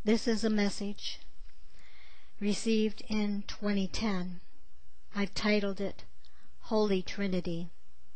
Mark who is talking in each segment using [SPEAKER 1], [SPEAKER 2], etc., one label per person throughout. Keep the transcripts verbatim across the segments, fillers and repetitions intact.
[SPEAKER 1] This is a message received in twenty ten. I've titled it Holy Trinity.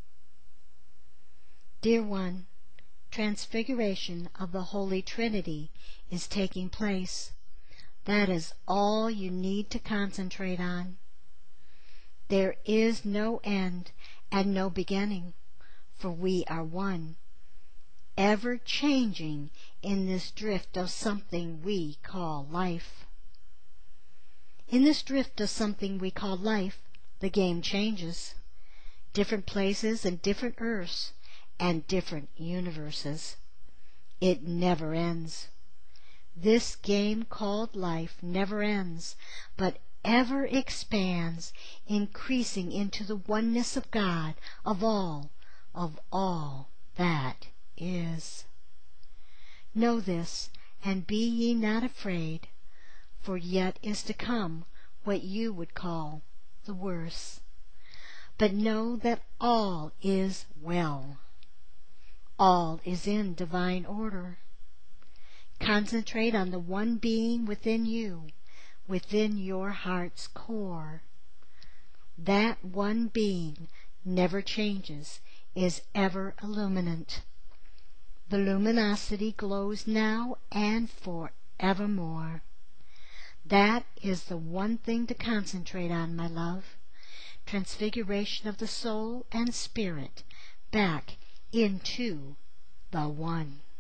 [SPEAKER 1] Dear one, transfiguration of the Holy Trinity is taking place. That is all you need to concentrate on. There is no end and no beginning, for we are one, ever changing in this drift of something we call life. In this drift of something we call life, the game changes. Different places and different earths and different universes. It never ends. This game called life never ends, but ever expands, increasing into the oneness of God, of all, of all that is. Know this, and be ye not afraid, for yet is to come what you would call the worse. But know that all is well. All is in divine order. Concentrate on the one being within you, within your heart's core. That one being never changes, is ever illuminant. The luminosity glows now and forevermore. That is the one thing to concentrate on, my love. Transfiguration of the soul and spirit back into the one.